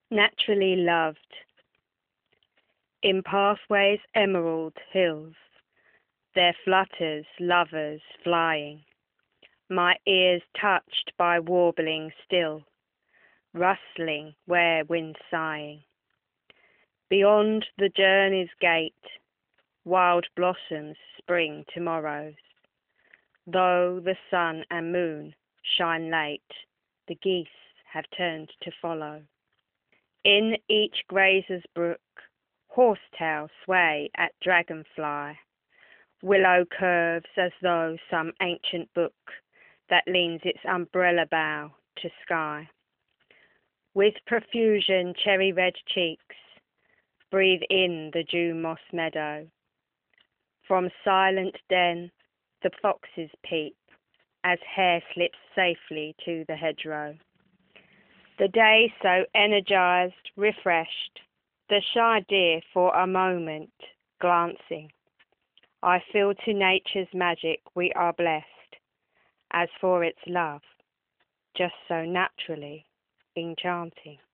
Naturally loved. In pathways emerald hills, there flutters lovers flying, my ears touched by warbling still, rustling where wind sighing. Beyond the journey's gate, wild blossoms spring tomorrows. Though the sun and moon shine late, the geese have turned to follow. In each grazer's brook, horsetail sway at dragonfly, willow curves as though some ancient book that leans its umbrella bough to sky. With profusion cherry-red cheeks, breathe in the dew moss meadow. From silent den the foxes peep, as hare slips safely to the hedgerow. The day so energized, refreshed, the shy deer for a moment glancing. I feel to nature's magic we are blessed, as for its love, just so naturally enchanting.